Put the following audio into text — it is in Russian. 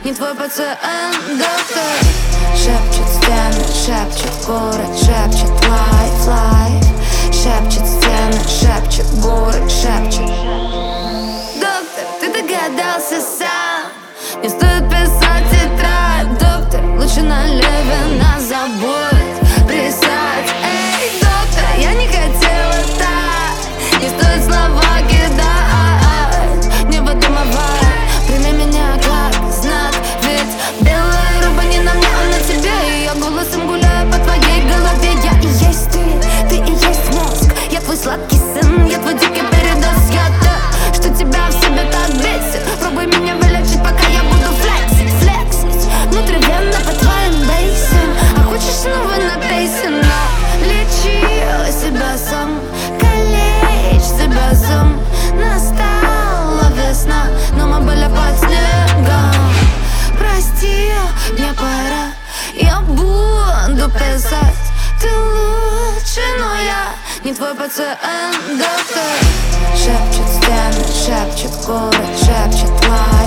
не твой пациент, доктор. Шепчет стены, шепчет город, шепчет лайф. Шепчет стены, шепчет город, шепчет. Доктор, ты догадался сам, не стоит писать тетрадь. Доктор, лучше на Левина забудь писать. Эй, доктор, я не хотела так, не стоит слова кидать, не выдумывай, прими меня как знак. Ведь белая рыба не на мне, а на тебе. И я голосом гуляю по твоей голове. Я и есть ты и есть мозг. Я твой сладкий сын, я твой дикий передоз. Я та, что тебя в себе так бесит. Пробуй меня вылечить, пока я буду флексить внутривенно по твоим бейсам. А хочешь снова на пейсе, но лечила себя сам, калечь себя сам. Настала весна, но мы были под снегом. Прости, мне пора, я буду писать. Ты лучше, но я не твой пациент, доктор. Шепчет стены, шепчет город, шепчет лайф.